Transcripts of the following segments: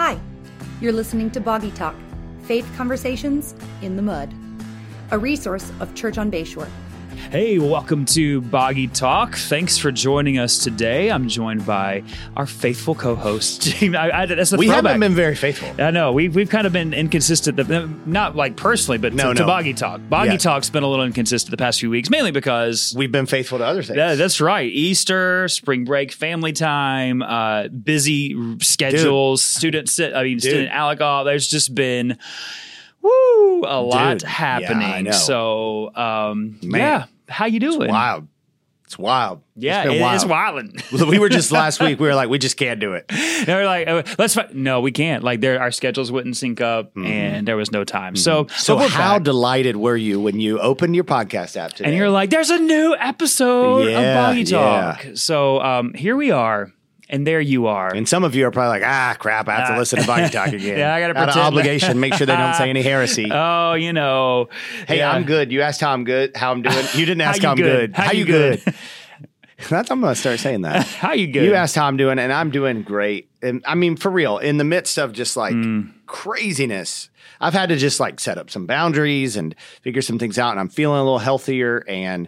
Hi, you're listening to Boggy Talk, Faith Conversations in the Mud, a resource of Church on Bayshore. Hey, welcome to Boggy Talk. Thanks for joining us today. I'm joined by our faithful co-host. We haven't been very faithful. I know. We've kind of been inconsistent, not like personally, but to Boggy Talk. Boggy Talk's been a little inconsistent the past few weeks, mainly because we've been faithful to other things. That's right. Easter, spring break, family time, busy schedules, student Alec off. There's just been a lot happening. Yeah, I know. So, how you doing? It's wild. Yeah, it's wilding. We were just last week. We were like, we just can't do it. They were like, no, we can't. Like, our schedules wouldn't sync up, and there was no time. So how delighted were you when you opened your podcast app today? And you're like, there's a new episode of Boggy Talk. So here we are. And there you are. And some of you are probably like, crap, I have to listen to Boggy Talk again. I got to pretend. Out of obligation, make sure they don't say any heresy. Oh, you know. Hey, I'm good. You asked how I'm doing. You didn't ask how I'm good. How you good? I'm going to start saying that. How you good? You asked how I'm doing, and I'm doing great. And I mean, for real, in the midst of just like craziness, I've had to just like set up some boundaries and figure some things out, and I'm feeling a little healthier. And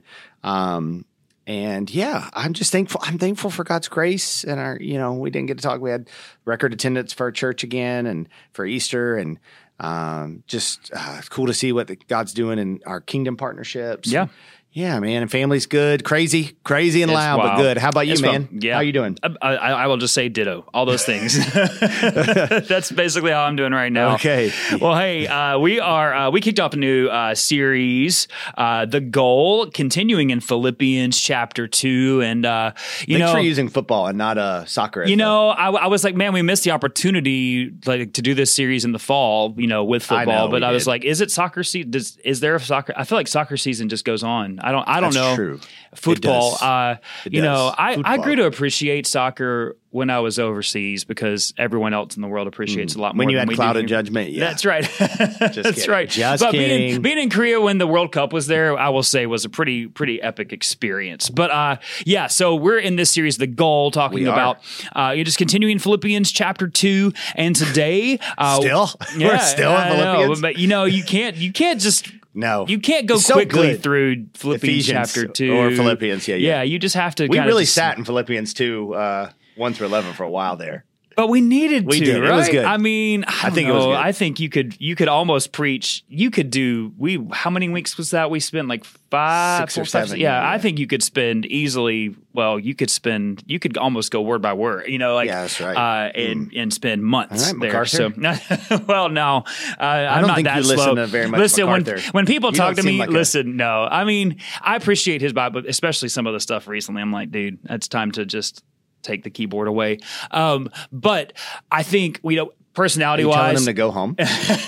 yeah, I'm just thankful. I'm thankful for God's grace and we didn't get to talk. We had record attendance for our church again and for Easter, and it's cool to see what God's doing in our kingdom partnerships. Yeah. Yeah, man, and family's good, crazy and loud, but good. How about you, man? Yeah. How you doing? I will just say ditto. All those things. That's basically how I'm doing right now. Okay. Well, hey, we kicked off a new series, The Goal, continuing in Philippians chapter 2, and Thanks for using football and not soccer. I was like, man, we missed the opportunity to do this series in the fall, with football. But I was like, is it soccer season? Is there a soccer? I feel like soccer season just goes on. I don't That's know. True. Football. It does. I grew to appreciate soccer when I was overseas because everyone else in the world appreciates a lot more. When you than had clouded judgment, yeah. That's right. That's right. Just kidding. Being in Korea when the World Cup was there, I will say was a pretty epic experience. But so we're in this series, The Goal, talking about you're just continuing Philippians chapter 2, and today we're still in Philippians. But you can't just. No. You can't go quickly through Philippians chapter 2. Or Philippians, Yeah, you just have to We really sat in Philippians 2, 1 through 11 for a while there. But we needed to, we did. Right? It was good. I mean, I think it was good. I think you could almost preach. You could do. How many weeks was that? We spent like 6 or 7. Yeah, I think you could spend easily. Well, you could almost go word by word. That's right. And spend months right, there. So, MacArthur? no, I I'm don't not think that you slow. listen to very much Listen, MacArthur. when people You talk to don't me, seem like listen. No, I mean, I appreciate his Bible, especially some of the stuff recently. I'm like, dude, it's time to just take the keyboard away. But I think personality-wise, telling them to go home.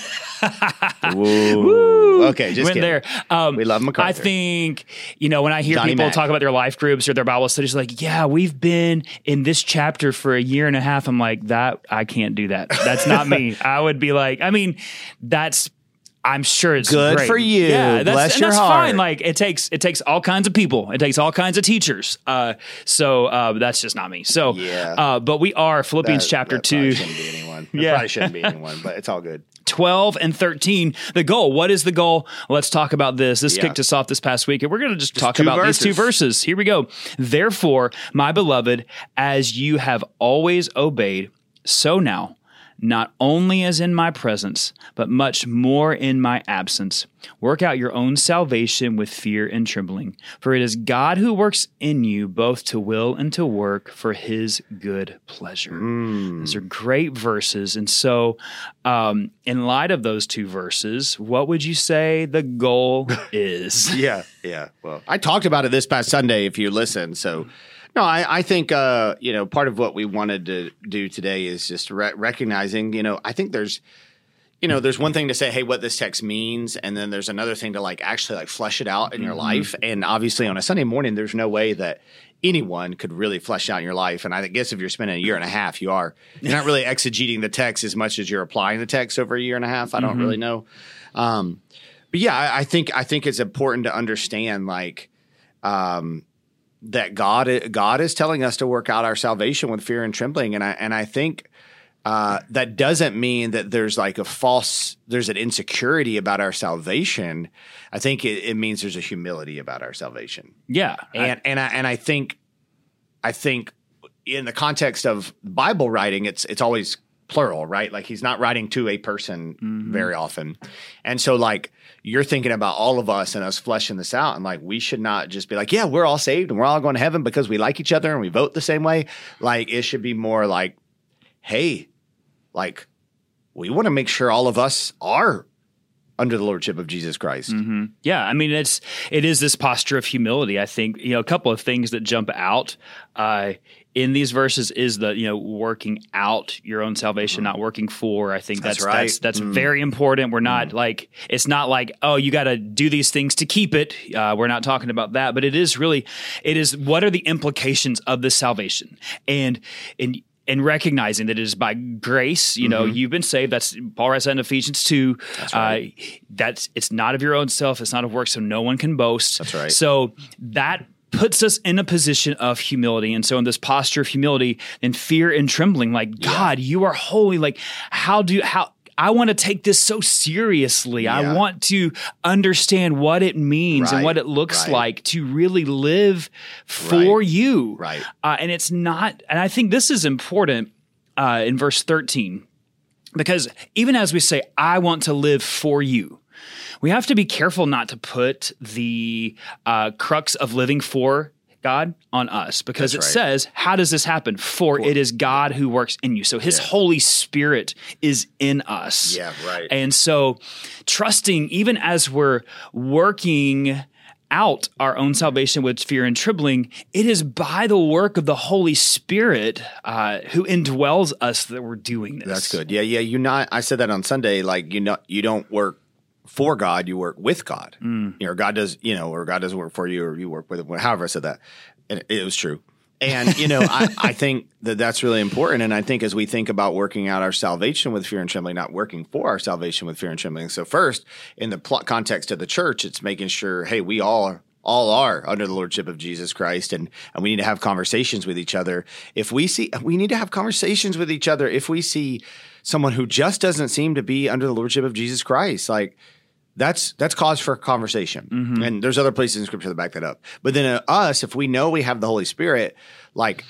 Woo. Okay, just went kidding. there. We love MacArthur. I think when I hear Johnny people Mac. talk about their life groups or their Bible studies, like, yeah, we've been in this chapter for a year and a half. I'm like, that I can't do that. That's not me. I would be like, I'm sure it's good great. for you. Yeah, Bless your that's heart. fine. Like it takes all kinds of people. It takes all kinds of teachers. So that's just not me. So but we are Philippians chapter 2. Shouldn't be anyone. Probably shouldn't be anyone, but it's all good. 12 and 13. The goal. What is the goal? Let's talk about this. This kicked us off this past week, and we're going to just talk about these 2 verses. Here we go. Therefore, my beloved, as you have always obeyed, so now, not only as in my presence, but much more in my absence. Work out your own salvation with fear and trembling, for it is God who works in you both to will and to work for his good pleasure. Those are great verses. And so in light of those 2 verses, what would you say the goal is? Yeah. Well, I talked about it this past Sunday, if you listen. So no, I think, part of what we wanted to do today is just recognizing, I think there's one thing to say, hey, what this text means. And then there's another thing to actually flesh it out in your life. And obviously on a Sunday morning, there's no way that anyone could really flesh out your life. And I guess if you're spending a year and a half, you're not really exegeting the text as much as you're applying the text over a year and a half. I don't really know. But yeah, I think it's important to understand that God is telling us to work out our salvation with fear and trembling. And I think that doesn't mean that there's like there's an insecurity about our salvation. I think it means there's a humility about our salvation. Yeah. I think in the context of Bible writing, it's always plural, right? Like he's not writing to a person very often. And so like you're thinking about all of us and us fleshing this out, and like we should not just be like, yeah, we're all saved and we're all going to heaven because we like each other and we vote the same way. Like it should be more like, hey, like we want to make sure all of us are under the lordship of Jesus Christ. Mm-hmm. Yeah, I mean it is this posture of humility. I think a couple of things that jump out in these verses is the working out your own salvation, not working for. I think that's right. That's very important. We're not like it's not like, oh, you got to do these things to keep it. We're not talking about that, but it is what are the implications of this salvation and recognizing that it is by grace, you've been saved. That's Paul writes that in Ephesians 2. That's right. It's not of your own self. It's not of work, so no one can boast. That's right. So that puts us in a position of humility. And so in this posture of humility and fear and trembling, like, God, you are holy. Like, how I want to take this so seriously. Yeah. I want to understand what it means and what it looks like to really live for you. Right. And it's not, and I think this is important in verse 13, because even as we say, I want to live for you, we have to be careful not to put the crux of living for God on us, because it says, how does this happen? For it is God who works in you. So his Holy Spirit is in us. Yeah, right. And so trusting, even as we're working out our own salvation with fear and trembling, it is by the work of the Holy Spirit who indwells us that we're doing this. That's good. Yeah. I said that on Sunday, like, you don't work for God, you work with God. God does, or God doesn't work for you, or you work with him. However I said that, and it was true. And I think that's really important. And I think as we think about working out our salvation with fear and trembling, not working for our salvation with fear and trembling. So first, in the context of the church, it's making sure, hey, we all are under the lordship of Jesus Christ, and we need to have conversations with each other. We need to have conversations with each other if we see someone who just doesn't seem to be under the lordship of Jesus Christ, like. That's cause for conversation. Mm-hmm. And there's other places in Scripture that back that up. But then us, if we know we have the Holy Spirit, like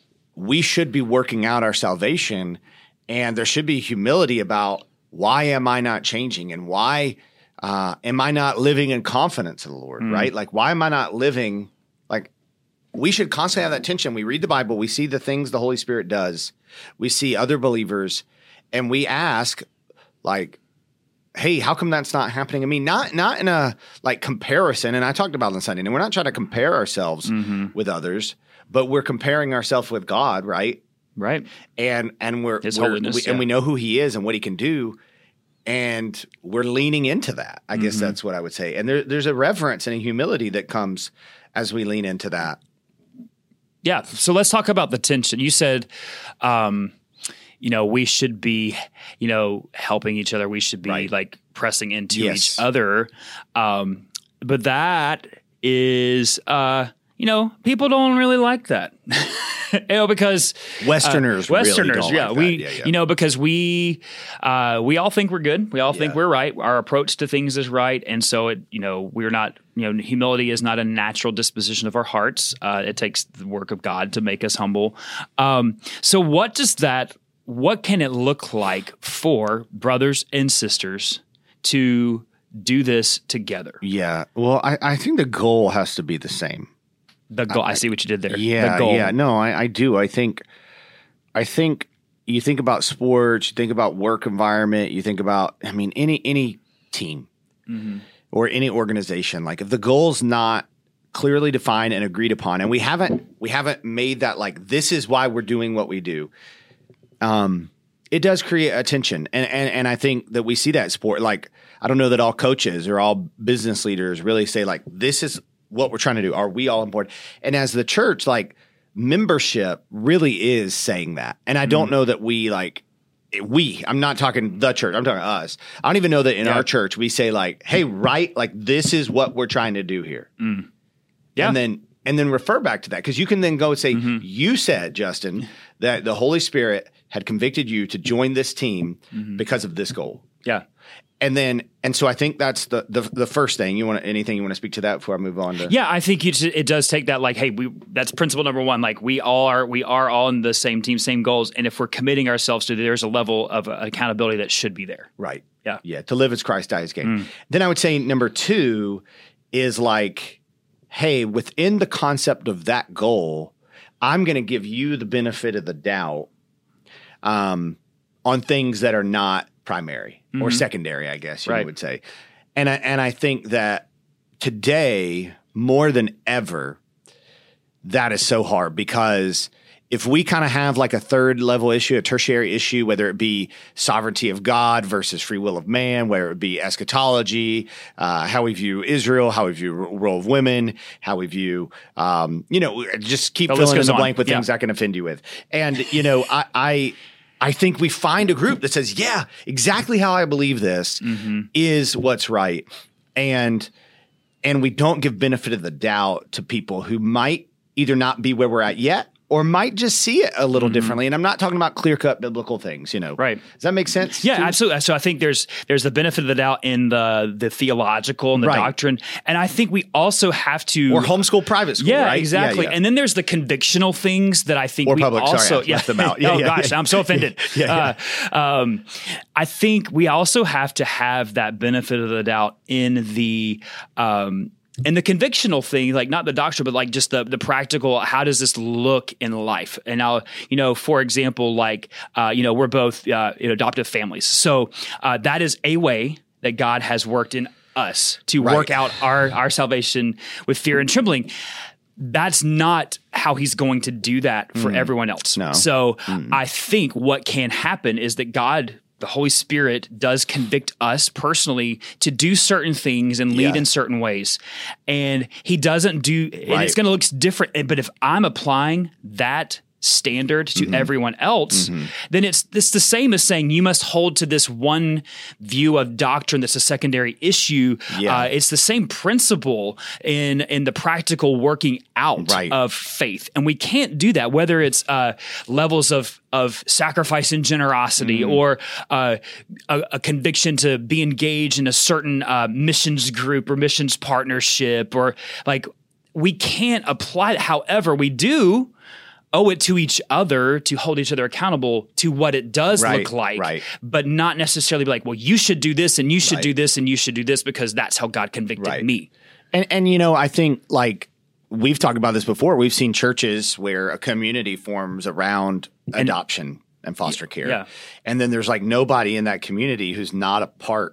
we should be working out our salvation, and there should be humility about why am I not changing, and why am I not living in confidence in the Lord, right? Like why am I not living like we should constantly have that tension. We read the Bible, we see the things the Holy Spirit does, we see other believers, and we ask like, hey, how come that's not happening? I mean, not in a like comparison. And I talked about it on Sunday, and we're not trying to compare ourselves with others, but we're comparing ourselves with God, right? Right. And His holiness, and we know who he is and what he can do. And we're leaning into that. I guess that's what I would say. And there's a reverence and a humility that comes as we lean into that. Yeah. So let's talk about the tension. You said, we should be, helping each other. We should be like pressing into each other. But that is, people don't really like that. Because Westerners really don't like that. Because we all think we're good. We all think we're right. Our approach to things is right. And so we're not, humility is not a natural disposition of our hearts. It takes the work of God to make us humble. So what can it look like for brothers and sisters to do this together? Yeah. Well, I think the goal has to be the same. The goal. I see what you did there. Yeah. The goal. Yeah. No, I do. I think you think about sports, you think about work environment, you think about, any team or any organization. Like if the goal's not clearly defined and agreed upon, and we haven't made that like, this is why we're doing what we do. It does create a tension. And I think that we see that sport. Like, I don't know that all coaches or all business leaders really say like, this is what we're trying to do. Are we all on board? And as the church, like membership really is saying that. And I don't know that I'm not talking the church, I'm talking us. I don't even know that in our church we say like, hey, right? Like this is what we're trying to do here. Yeah. And then refer back to that. Cause you can then go and say, you said, Justin, that the Holy Spirit had convicted you to join this team because of this goal. Yeah. And so I think that's the first thing. Anything you want to speak to that before I move on to? Yeah, I think it does take that, like, hey, that's principle number one. Like, we are all in the same team, same goals, and if we're committing ourselves to, there's a level of accountability that should be there. Right. Yeah. Yeah. To live as Christ, die as gain. Then I would say number two is like, hey, within the concept of that goal, I'm going to give you the benefit of the doubt on things that are not primary or secondary, I guess you would say. And I think that today, more than ever, that is so hard, because if we kind of have like a third level issue, a tertiary issue, whether it be sovereignty of God versus free will of man, whether it be eschatology, how we view Israel, how we view the role of women, how we view, just keep filling in the blank with things I can offend you with. And, I think we find a group that says, yeah, exactly how I believe this is what's right. And we don't give benefit of the doubt to people who might either not be where we're at yet, or might just see it a little differently. And I'm not talking about clear-cut biblical things, Right. Does that make sense? Yeah, absolutely. So I think there's the benefit of the doubt in the theological and the doctrine. And I think we also have to... Or homeschool private school, yeah, right? Exactly. Yeah. And then there's the convictional things that I think or we public, also... Sorry, I left them out. Yeah, gosh, I'm so offended. I think we also have to have that benefit of the doubt in the... and the convictional thing, like not the doctrine, but like just the practical, how does this look in life? And now, for example, like, we're both adoptive families. So that is a way that God has worked in us to work out our salvation with fear and trembling. That's not how he's going to do that for everyone else. No. So I think what can happen is that God, the Holy Spirit, does convict us personally to do certain things and lead in certain ways. And he doesn't do, and it's going to look different. But if I'm applying that standard to everyone else, then it's the same as saying you must hold to this one view of doctrine that's a secondary issue. It's the same principle in the practical working out of faith. And we can't do that, whether it's levels of sacrifice and generosity or a conviction to be engaged in a certain missions group or missions partnership, or like we can't apply it. However, we do owe it to each other to hold each other accountable to what it does look like, but not necessarily be like, well, you should do this and you should do this and you should do this because that's how God convicted me. And I think like we've talked about this before. We've seen churches where a community forms around adoption and foster care. Yeah. And then there's like nobody in that community who's not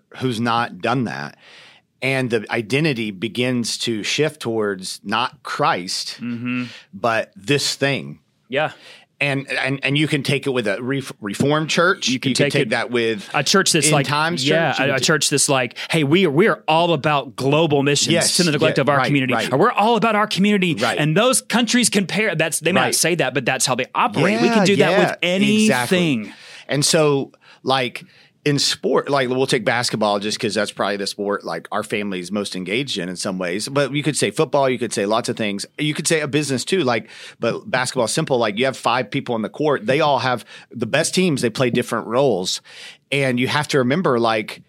done that. And the identity begins to shift towards not Christ, but this thing. Yeah. And you can take it with a Reformed church. You can take that with a church that's like Times church. A church that's like, hey, we are all about global missions to the neglect of our community. Or we're all about our community, and those countries compare. They may not say that, but that's how they operate. Yeah, we can do that with anything. Exactly. And so, like in sport, like we'll take basketball just because that's probably the sport like our family's most engaged in some ways. But you could say football, you could say lots of things. You could say a business too, but basketball is simple. Like you have 5 people on the court. They all have the best teams. They play different roles. And you have to remember like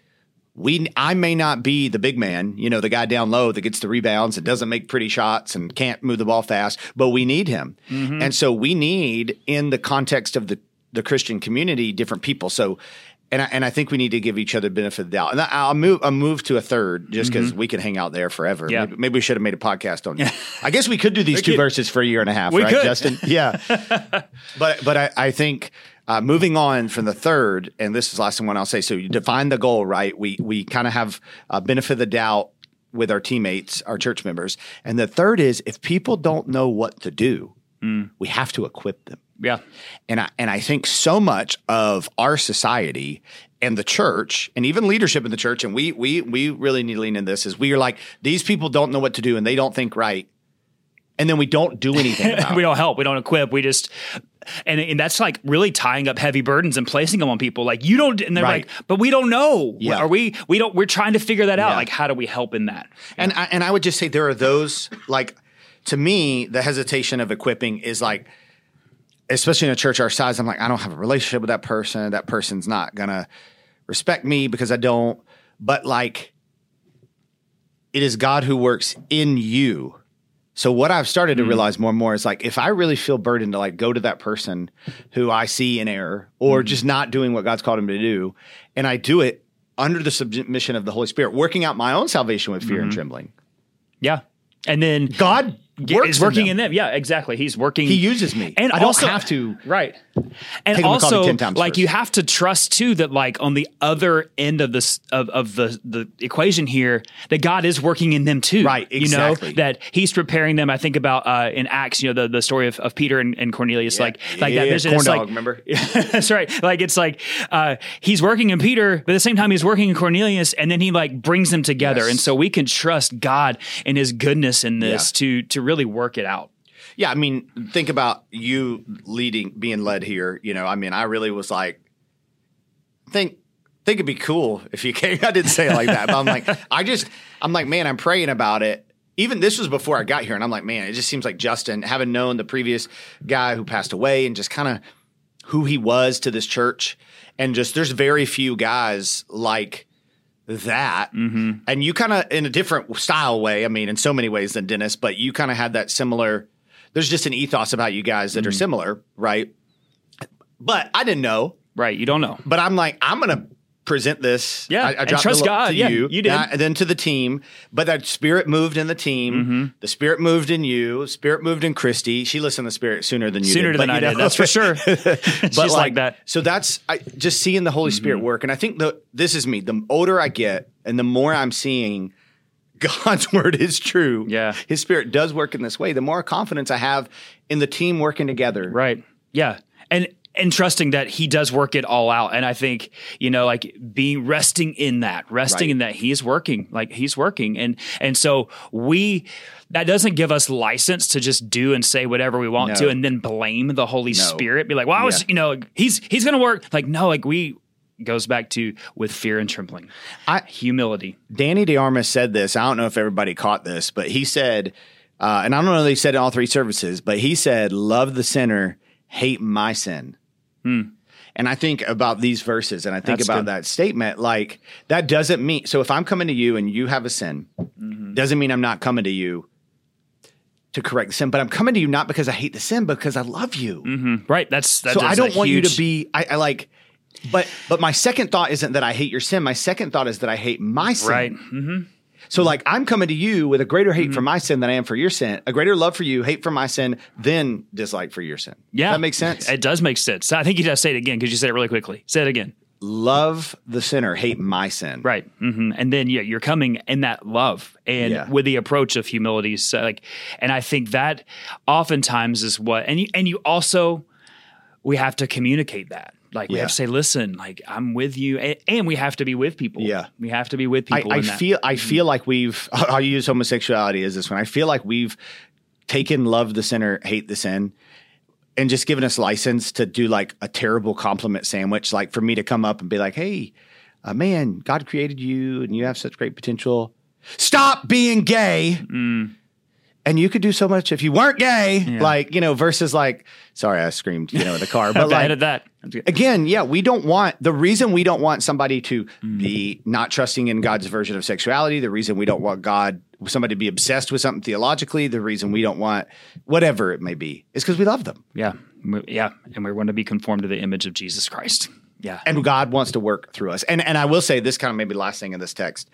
I may not be the big man, the guy down low that gets the rebounds and doesn't make pretty shots and can't move the ball fast, but we need him. And so we need, in the context of the Christian community, different people. So And I think we need to give each other benefit of the doubt. And I'll move to a third just because we can hang out there forever. Yeah. Maybe we should have made a podcast on it. I guess we could do these 2 verses for a year and a half, right, Justin? Yeah. But I think moving on from the third, and this is the last one I'll say. So you define the goal, right? We kind of have a benefit of the doubt with our teammates, our church members. And the third is if people don't know what to do, we have to equip them. Yeah. And I think so much of our society and the church and even leadership in the church, and we really need to lean in this, is we are like, these people don't know what to do and they don't think right. And then we don't do anything about it. We don't help. We don't equip. We just and that's like really tying up heavy burdens and placing them on people. Like you don't, and they're like, but we don't know. Yeah. We're trying to figure that out. Yeah. Like, how do we help in that? And I would just say there are those, like, to me, the hesitation of equipping is like, especially in a church our size, I'm like, I don't have a relationship with that person. That person's not going to respect me because I don't. But like, it is God who works in you. So what I've started to realize more and more is like, if I really feel burdened to like go to that person who I see in error or just not doing what God's called him to do, and I do it under the submission of the Holy Spirit, working out my own salvation with fear and trembling. Yeah. And then God is working in them. Yeah, exactly. He's working. He uses me. And I also, don't have to. Right. And also, like, you have to trust too that like on the other end of this of the equation here, that God is working in them too. Right. Exactly. You know, that He's preparing them. I think about in Acts, you know, the story of Peter and Cornelius, like that vision. Corn dog, like, remember? That's right. Like it's like He's working in Peter, but at the same time He's working in Cornelius, and then He like brings them together. Yes. And so we can trust God and His goodness in this to really work it out. Yeah, I mean, think about you being led here. You know, I mean, I really was like, think it'd be cool if you came. I didn't say it like that, but I'm like, man, I'm praying about it. Even this was before I got here, and I'm like, man, it just seems like Justin, having known the previous guy who passed away, and just kind of who he was to this church, and just there's very few guys like that. Mm-hmm. And you kind of, in a different style way, I mean, in so many ways than Dennis, but you kind of had that similar. There's just an ethos about you guys that are similar, right? But I didn't know. Right, you don't know. But I'm like, I'm going to present this. Yeah, I trust God. To you did. And then to the team. But that Spirit moved in the team. Mm-hmm. The Spirit moved in you. Spirit moved in Christy. She listened to the Spirit sooner than you did. Sooner than I did, that's for sure. But she's like that. So that's just seeing the Holy Spirit work. And I think this is me. The older I get and the more I'm seeing God's word is true. Yeah. His Spirit does work in this way. The more confidence I have in the team working together. Right. Yeah. And trusting that He does work it all out. And I think, you know, like resting in that He's working, like He's working. And so that doesn't give us license to just do and say whatever we want to and then blame the Holy Spirit. Be like, well, He's going to work. Like, no, like goes back to with fear and trembling, humility. Danny DeArmas said this. I don't know if everybody caught this, but he said, and I don't know if they said it in all three services, but he said, love the sinner, hate my sin. And I think about these verses and I think about that statement, like that doesn't mean, so if I'm coming to you and you have a sin, doesn't mean I'm not coming to you to correct the sin, but I'm coming to you not because I hate the sin, but because I love you. Mm-hmm. Right. So I don't want you to be, I like, but my second thought isn't that I hate your sin. My second thought is that I hate my sin. Right. Mm-hmm. So like I'm coming to you with a greater hate for my sin than I am for your sin, a greater love for you, hate for my sin, then dislike for your sin. Yeah. Does that make sense? It does make sense. I think you just say it again because you said it really quickly. Say it again. Love the sinner, hate my sin. Right. Mm-hmm. And then you're coming in that love and with the approach of humility. So and I think that oftentimes is what, and you also, we have to communicate that. Like we have to say, listen, like I'm with you, and we have to be with people. Yeah, we have to be with people. I feel like I'll use homosexuality as this one. I feel like we've taken love the sinner, hate the sin, and just given us license to do like a terrible compliment sandwich. Like for me to come up and be like, hey, man, God created you, and you have such great potential. Stop being gay. And you could do so much if you weren't gay, like, you know, versus like, sorry, I screamed, you know, in the car, but like, that. Again, the reason we don't want somebody to be not trusting in God's version of sexuality, the reason we don't want somebody to be obsessed with something theologically, the reason we don't want whatever it may be is because we love them. Yeah. Yeah. And we want to be conformed to the image of Jesus Christ. Yeah. And God wants to work through us. And I will say this kind of maybe the last thing in this text.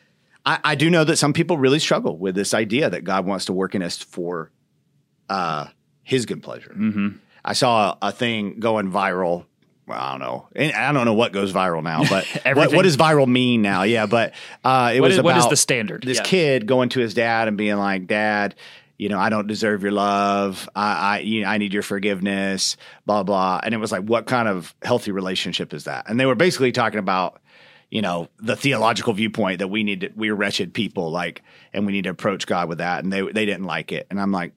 I do know that some people really struggle with this idea that God wants to work in us for His good pleasure. Mm-hmm. I saw a thing going viral. Well, I don't know. And I don't know what goes viral now, but what does viral mean now? Yeah, but it was about what is the standard? This kid going to his dad and being like, Dad, you know, I don't deserve your love. I need your forgiveness, blah, blah. And it was like, what kind of healthy relationship is that? And they were basically talking about, you know, the theological viewpoint that we're wretched people, like, and we need to approach God with that. And they didn't like it. And I'm like,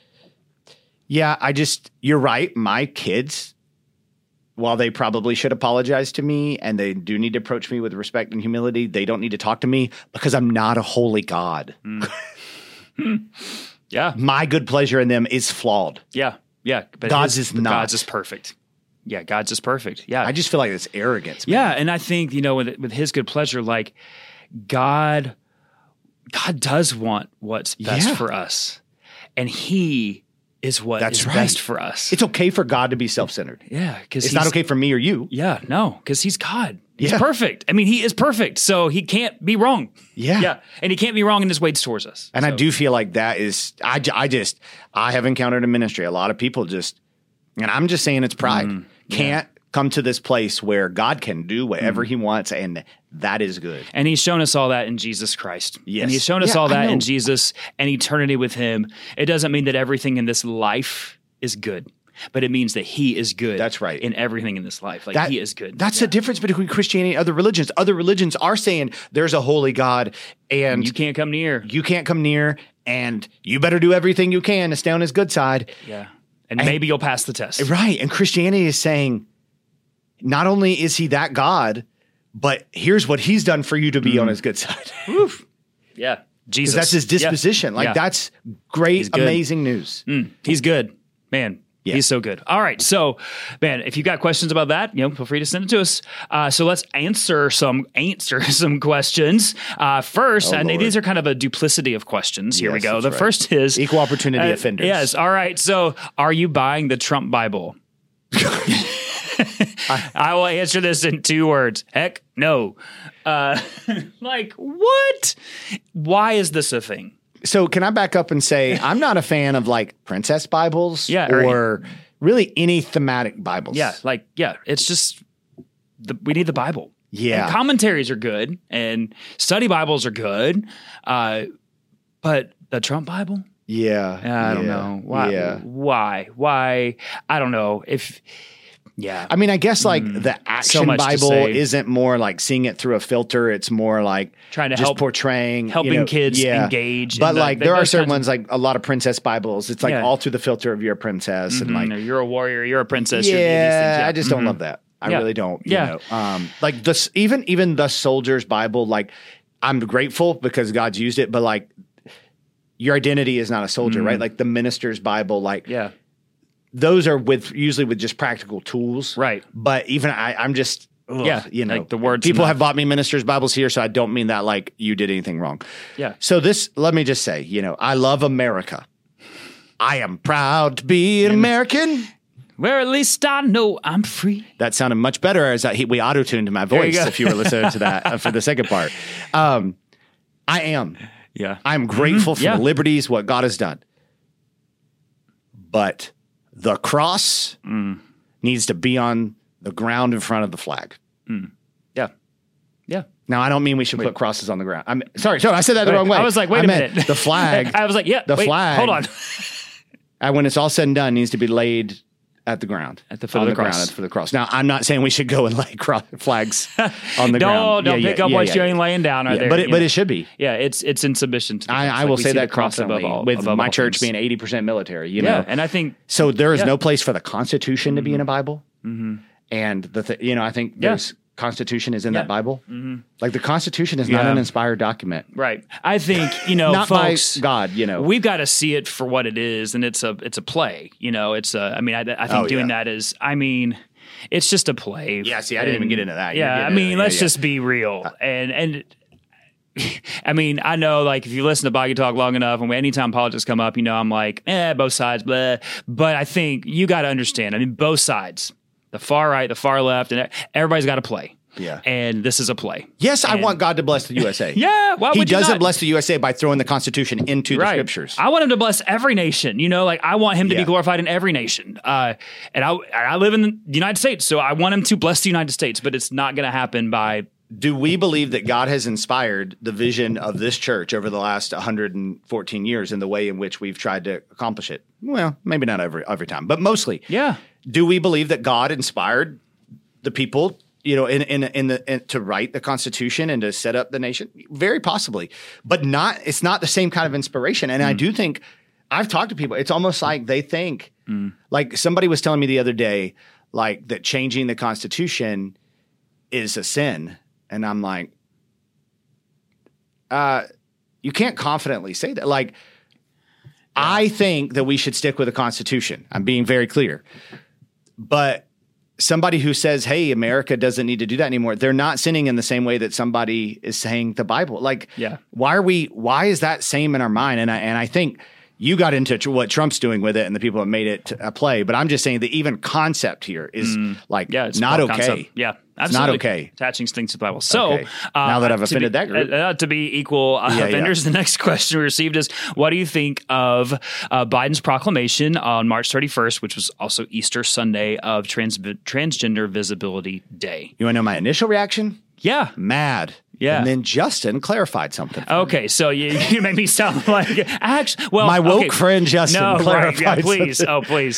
yeah, you're right. My kids, while they probably should apologize to me and they do need to approach me with respect and humility, they don't need to talk to me because I'm not a holy God. Yeah. My good pleasure in them is flawed. Yeah. Yeah, but God's is not. God's is perfect. Yeah, God's is perfect. Yeah. I just feel like it's arrogance. Man. Yeah, and I think, with his good pleasure, like God does want what's best for us. And he is what is best for us. It's okay for God to be self-centered. Yeah, because it's not okay for me or you. Yeah, no, because he's God. He's perfect. I mean, he is perfect, so he can't be wrong. Yeah. And he can't be wrong in his ways towards us. And I do feel like that is, I have encountered in ministry, a lot of people just, and I'm just saying it's pride, can't come to this place where God can do whatever he wants, and that is good. And he's shown us all that in Jesus Christ. Yes. And he's shown us all that in Jesus and eternity with him. It doesn't mean that everything in this life is good, but it means that he is good. That's right. In everything in this life. Like he is good. That's the difference between Christianity and other religions. Other religions are saying there's a holy God and you can't come near. You can't come near, and you better do everything you can to stay on his good side. Yeah. And maybe you'll pass the test. Right. And Christianity is saying, not only is he that God, but here's what he's done for you to be on his good side. Oof. Yeah. Jesus. That's his disposition. Yeah. That's great, amazing news. He's good. Man. Yeah. He's so good. All right. So, man, if you got questions about that, feel free to send it to us. So let's answer some questions. First, and these are kind of a duplicity of questions. Here we go. The first is equal opportunity offenders. Yes. All right. So, are you buying the Trump Bible? I will answer this in 2 words. Heck no. Like, what? Why is this a thing? So can I back up and say I'm not a fan of like princess Bibles or really any thematic Bibles. It's just we need the Bible. Yeah. And commentaries are good and study Bibles are good. But the Trump Bible? Yeah. I don't know. Why? Yeah. Why? I don't know. I mean, I guess like the action Bible isn't more like seeing it through a filter. It's more like trying to help portraying, helping kids engage. But like there are certain ones, like a lot of princess Bibles. It's like all through the filter of you're a princess and like you're a warrior, you're a princess. I just don't love that. I really don't. You know? Like this, even the Soldier's Bible. Like I'm grateful because God's used it, but like your identity is not a soldier, right? Like the minister's Bible, like those are usually with just practical tools. Right. But even I'm just, like the words. People have bought me minister's Bibles here, so I don't mean that like you did anything wrong. Yeah. So let me just say, I love America. I am proud to be an American. Where at least I know I'm free. That sounded much better as we auto-tuned my voice if you were listening to that for the second part. I am. Yeah. I'm grateful for the liberties, what God has done. But the cross needs to be on the ground in front of the flag. Yeah. Yeah. Now, I don't mean we should put crosses on the ground. I'm sorry, I said that the wrong way. I was like, wait a minute. The flag. I was like, flag. Hold on. And when it's all said and done, needs to be laid at the ground. At the foot of the cross. For the cross. Now, I'm not saying we should go and lay flags on the ground. Don't pick up what you ain't laying down. But it should be. Yeah, it's in submission to the cross. I will say that constantly with my church being 80% military. You know? And I think... So there is no place for the Constitution to be in a Bible. And I think there's... Constitution is in that Bible. Like the Constitution is not an inspired document. Right. I think, not folks, by God, we've got to see it for what it is. And it's a play, I think doing that is, it's just a play. Yeah. See, I didn't even get into that. Let's just be real. And I know, like, if you listen to Boggy Talk long enough, and anytime politics come up, I'm like, both sides, blah. But I think you got to understand, both sides, the far right, the far left, and everybody's got to play. Yeah. And this is a play. Yes, I want God to bless the USA. Why would He doesn't bless the USA by throwing the Constitution into the scriptures. I want him to bless every nation. I want him to be glorified in every nation. And I live in the United States, so I want him to bless the United States, but it's not going to happen by... Do we believe that God has inspired the vision of this church over the last 114 years in the way in which we've tried to accomplish it? Well, maybe not every time, but mostly. Yeah. Do we believe that God inspired the people, to write the Constitution and to set up the nation? Very possibly, but it's not the same kind of inspiration. And I do think I've talked to people. It's almost like they think, like somebody was telling me the other day, like that changing the Constitution is a sin. And I'm like, you can't confidently say that. Like, I think that we should stick with the Constitution. I'm being very clear. But somebody who says, hey, America doesn't need to do that anymore, they're not sinning in the same way that somebody is saying the Bible. Like, why is that same in our mind? And I think you got into what Trump's doing with it and the people that made it a play. But I'm just saying that even concept here is it's not okay. Concept. Yeah. Absolutely. It's not okay. Attaching things to the Bible. So now that I've offended that group. To be equal offenders, the next question we received is, what do you think of Biden's proclamation on March 31st, which was also Easter Sunday, of Transgender Visibility Day? You want to know my initial reaction? Yeah. Mad. Yeah. And then Justin clarified something. Okay, so you made me sound like my woke friend Justin clarified. Yeah, please. Oh, please.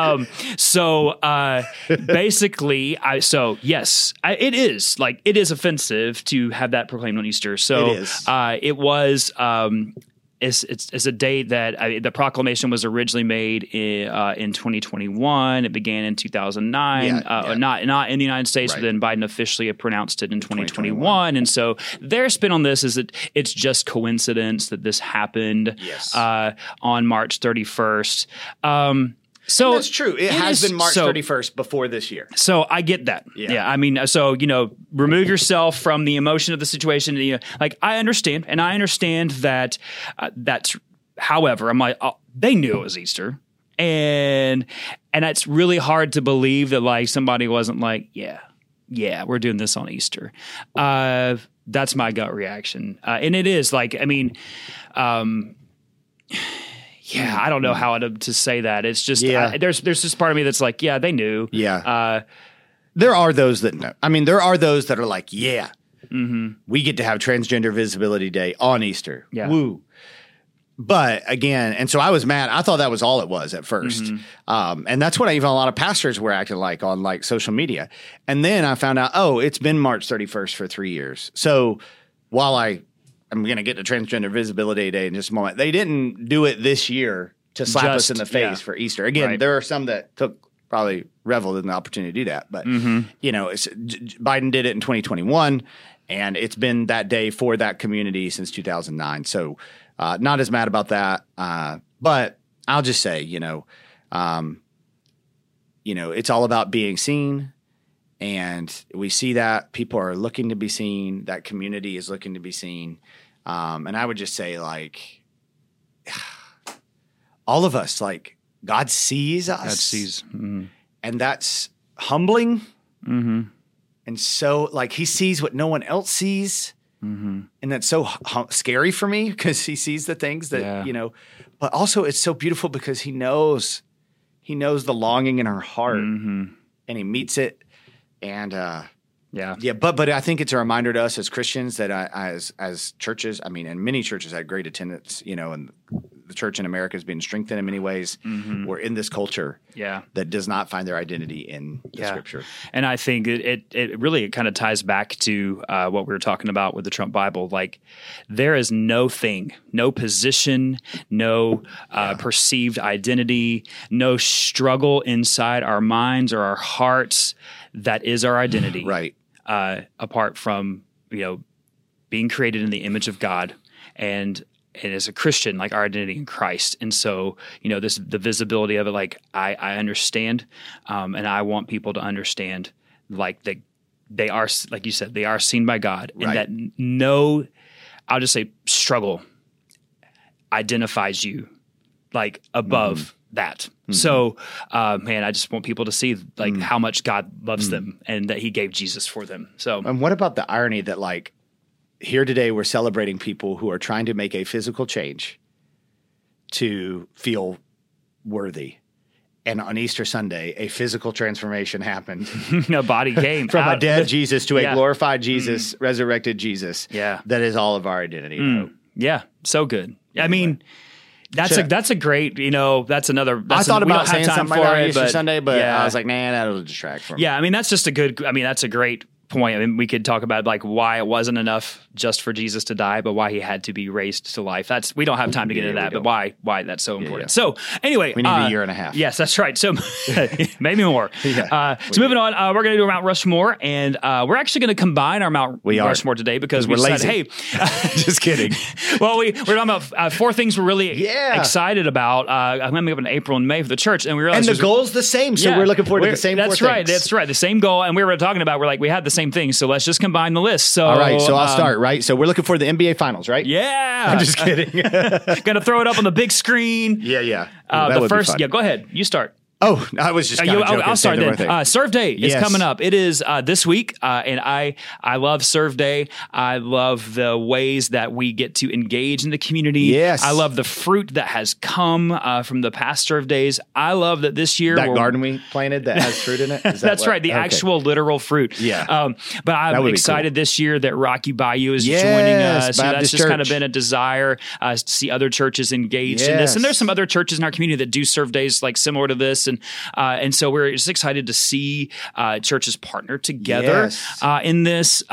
Basically, it is offensive to have that proclaimed on Easter. So it is. It was. It's a date that the proclamation was originally made in 2021. It began in 2009, not in the United States, but then Biden officially pronounced it in 2021. And so their spin on this is that it's just coincidence that this happened on March 31st. So that's true. It has been March 31st before this year. So I get that. Yeah. I mean, so, remove yourself from the emotion of the situation. I understand. And I understand that however, I'm like, they knew it was Easter. And it's really hard to believe that somebody wasn't like, yeah, we're doing this on Easter. That's my gut reaction. And it is yeah, I don't know how to say that. It's just there's this part of me that's like, yeah, they knew. Yeah. There are those that know. I mean, there are those that are like, we get to have Transgender Visibility Day on Easter. Yeah. Woo. But again, and so I was mad. I thought that was all it was at first. And that's what even a lot of pastors were acting like on social media. And then I found out, it's been March 31st for 3 years. So while I'm going to get to Transgender Visibility Day in just a moment. They didn't do it this year to slap us in the face for Easter. Again, there are some that probably reveled in the opportunity to do that. But, Biden did it in 2021, and it's been that day for that community since 2009. So not as mad about that. But I'll just say, it's all about being seen. And we see that people are looking to be seen. That community is looking to be seen. And I would just say, all of us, God sees us. God sees. Mm-hmm. And that's humbling. Mm-hmm. And so, he sees what no one else sees. Mm-hmm. And that's so scary for me because he sees the things that, but also it's so beautiful because he knows the longing in our heart and he meets it. And, but I think it's a reminder to us as Christians that as churches, and many churches had great attendance, and the church in America is being strengthened in many ways. We're in this culture that does not find their identity in the Scripture. And I think it really kind of ties back to what we were talking about with the Trump Bible. There is no thing, no position, no perceived identity, no struggle inside our minds or our hearts that is our identity. Right. Apart from, being created in the image of God and as a Christian, our identity in Christ. And so, the visibility of it, I understand. And I want people to understand, that they are, like you said, they are seen by God and that no, I'll just say struggle identifies you above that. So, I just want people to see how much God loves them and that he gave Jesus for them. So, and what about the irony that here today we're celebrating people who are trying to make a physical change to feel worthy. And on Easter Sunday, a physical transformation happened. A body came from a dead Jesus to a glorified Jesus, resurrected Jesus. Yeah. That is all of our identity. Yeah. So good. Anyway. That's a great, that's another. I thought about saying something on Easter Sunday, but I was like, man, that'll distract from me. Yeah, that's just a good, that's a great point. I mean, we could talk about like why it wasn't enough just for Jesus to die, but why he had to be raised to life. We don't have time to get into that, but why that's so important. So anyway, we need a year and a half. Yes, that's right. So maybe more. So moving on, we're going to do Mount Rushmore, and we're actually going to combine our Mount Rushmore today because we decided, hey, just kidding. Well, we're talking about 4 things we're really excited about. Coming up in April and May for the church, and we realized the goal's the same. So we're looking forward to the same. That's right. That's right. The same goal, and we were talking about we had the same thing. So let's just combine the list. So all right. So I'll start. Right. So we're looking for the NBA Finals, right? Yeah. I'm just kidding. Going to throw it up on the big screen. Yeah. The first. Yeah. Go ahead. You start. Oh, I was just joking. I'll start then. Serve Day is coming up. It is this week, and I love Serve Day. I love the ways that we get to engage in the community. Yes. I love the fruit that has come from the past Serve Days. I love that this year garden we planted that has fruit in it. That's right, the actual literal fruit. Yeah. But I'm excited this year that Rocky Bayou is joining us. So that's just kind of been a desire to see other churches engaged in this, and there's some other churches in our community that do Serve Days like similar to this. And so we're just excited to see churches partner together in this.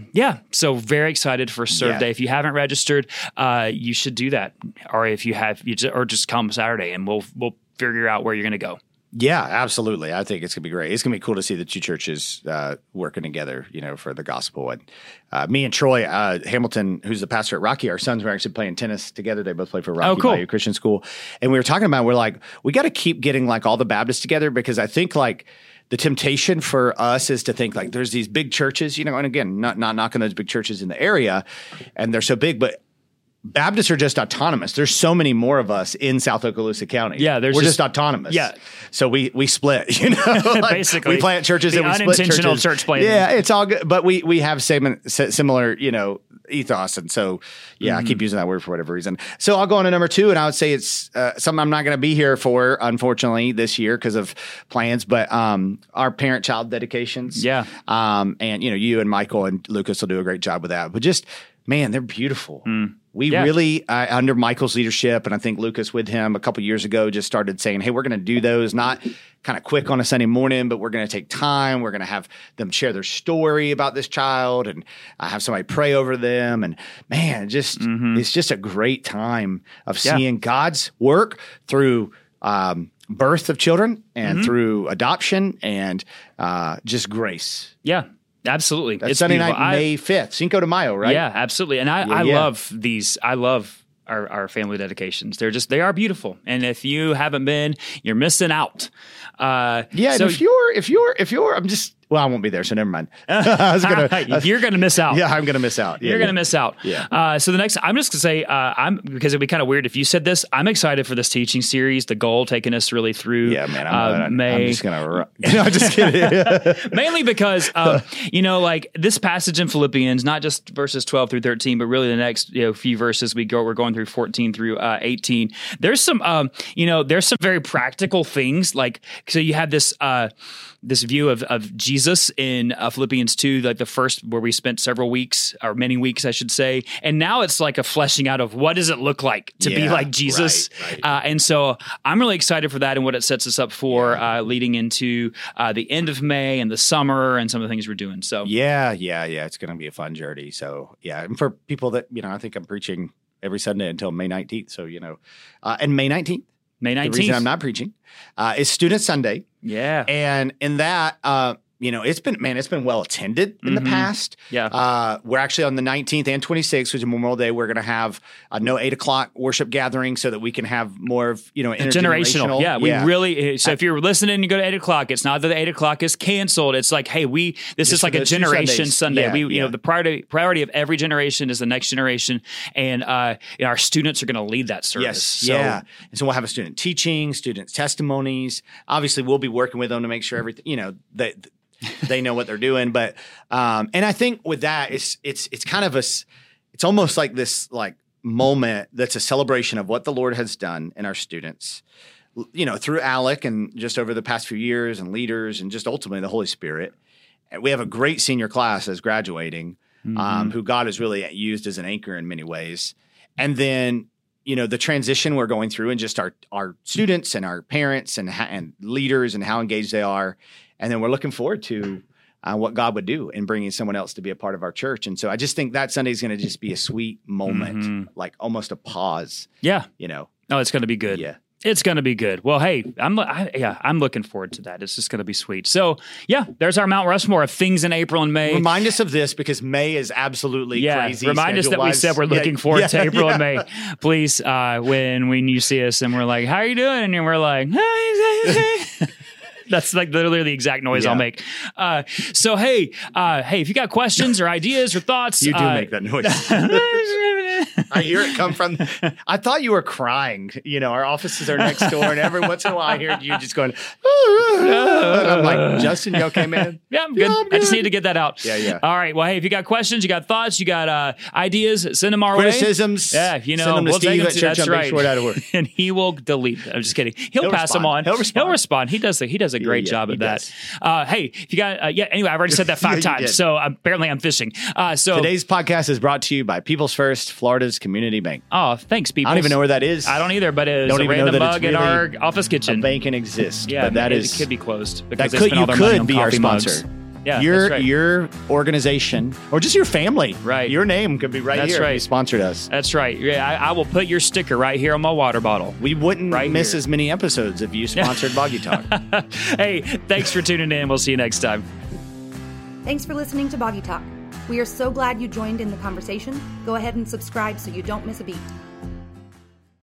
So very excited for Serve Day. If you haven't registered, you should do that. Or if you have, or just come Saturday, and we'll figure out where you're going to go. Yeah, absolutely. I think it's going to be great. It's going to be cool to see the 2 churches working together, for the gospel. And me and Troy Hamilton, who's the pastor at Rocky, our sons were actually playing tennis together. They both play for Rocky Bayou Christian School. And we were talking about, we're like, we got to keep getting like all the Baptists together, because I think like the temptation for us is to think like there's these big churches, and again, not knocking those big churches in the area, and they're so big, but Baptists are just autonomous. There's so many more of us in South Okaloosa County. Yeah, we're just autonomous. Yeah, so we split. Basically, we plant churches and we split churches. Unintentional church planting. Yeah, it's all good, but we have similar ethos, and so I keep using that word for whatever reason. So I'll go on to number 2, and I would say it's something I'm not going to be here for, unfortunately, this year because of plans. But our parent-child dedications. Yeah, and you and Michael and Lucas will do a great job with that. But just man, they're beautiful. We really, under Michael's leadership, and I think Lucas with him a couple years ago, just started saying, hey, we're going to do those, not kind of quick on a Sunday morning, but we're going to take time. We're going to have them share their story about this child and have somebody pray over them. And man, it's just a great time of seeing God's work through birth of children and through adoption and just grace. Yeah. Absolutely. That's it's Sunday beautiful. Night, May 5th. Cinco de Mayo, right? Yeah, absolutely. And I love these. I love our family dedications. They are beautiful. And if you haven't been, you're missing out. So and if you're, I won't be there, so never mind. You're going to miss out. Yeah, I'm going to miss out. You're going to miss out. Yeah. So the next, I'm just going to say, because it'd be kind of weird if you said this. I'm excited for this teaching series. The goal taking us really through. Yeah, man. May. I'm just going to. No, just kidding. Mainly because like this passage in Philippians, not just verses 12 through 13, but really the next few verses we're going through 14 through 18. There's some there's some very practical things like so you have this view of Jesus in Philippians 2, like the first where we spent several weeks or many weeks, I should say. And now it's like a fleshing out of what does it look like to be like Jesus. Right. And so I'm really excited for that and what it sets us up for leading into the end of May and the summer and some of the things we're doing. So yeah. It's going to be a fun journey. So and for people that, I think I'm preaching every Sunday until May 19th. So, and May 19th. The reason I'm not preaching is Student Sunday. Yeah. And in that, it's been well attended in the past. Yeah. We're actually on the 19th and 26th, which is Memorial Day. We're going to have no 8:00 worship gathering so that we can have more of, intergenerational. Yeah. We really, so if you're listening and you go to 8:00, it's not that the 8:00 is canceled. It's like, hey, this is like a generation Sunday. The priority of every generation is the next generation. And our students are going to lead that service. Yes. And so we'll have a student teaching, students' testimonies. Obviously, we'll be working with them to make sure everything, they know what they're doing, but and I think with that, it's kind of it's almost like this like moment that's a celebration of what the Lord has done in our students, through Alec and just over the past few years and leaders and just ultimately the Holy Spirit. And we have a great senior class that's graduating, who God has really used as an anchor in many ways, and then the transition we're going through and just our students and our parents and leaders and how engaged they are. And then we're looking forward to what God would do in bringing someone else to be a part of our church. And so I just think that Sunday is going to just be a sweet moment, like almost a pause. Yeah. Oh, it's going to be good. Yeah. It's going to be good. Well, hey, I'm looking forward to that. It's just going to be sweet. So, yeah, there's our Mount Rushmore of things in April and May. Remind us of this because May is absolutely crazy. Remind us that we said we're looking forward to April and May. Please, when you see us and we're like, how are you doing? And we're like, hey. That's like literally the exact noise I'll make. So, hey, if you got questions or ideas or thoughts. You do make that noise. I hear it come from. I thought you were crying. Our offices are next door, and every once in a while I hear you just going. And I'm like, Justin, you okay, man? Yeah, I'm good. I just need to get that out. Yeah. All right. Well, hey, if you got questions, you got thoughts, you got ideas, send them our criticisms. way. Yeah, send them to Steve at Church on Big Short out of work, and he will delete them. I'm just kidding. He'll pass them on. He'll respond. He does a great job at that. Hey, if you got anyway, I've already said that 5 times, so apparently I'm fishing. So today's podcast is brought to you by People's First, Florida's community bank. Oh, thanks, People's. I don't even know where that is. I don't either, but it's a random mug in our office kitchen. A bank can exist. Yeah, but it could be closed because that you could be our sponsor. Mugs. Yeah, your organization or just your family, right? Your name could be here. If you sponsored us. That's right. Yeah, I will put your sticker right here on my water bottle. We wouldn't miss as many episodes if you sponsored Boggy Talk. Hey, thanks for tuning in. We'll see you next time. Thanks for listening to Boggy Talk. We are so glad you joined in the conversation. Go ahead and subscribe so you don't miss a beat.